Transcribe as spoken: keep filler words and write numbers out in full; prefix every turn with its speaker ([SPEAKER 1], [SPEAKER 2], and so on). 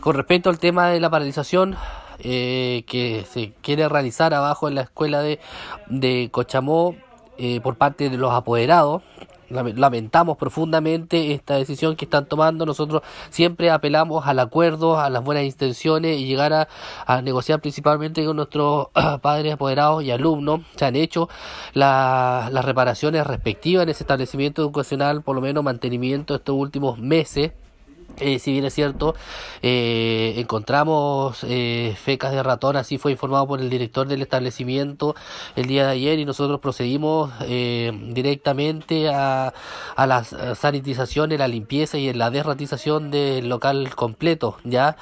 [SPEAKER 1] Con respecto al tema de la paralización eh, que se quiere realizar abajo en la escuela de, de Cochamó eh, por parte de los apoderados, lamentamos profundamente esta decisión que están tomando. Nosotros siempre apelamos al acuerdo, a las buenas intenciones y llegar a, a negociar principalmente con nuestros padres apoderados y alumnos. Se han hecho la, las reparaciones respectivas en ese establecimiento educacional, por lo menos mantenimiento estos últimos meses. Eh, si bien es cierto, eh, encontramos eh, fecas de ratón, así fue informado por el director del establecimiento el día de ayer, y nosotros procedimos eh, directamente a, a la sanitización, a la limpieza y a la desratización del local completo, ya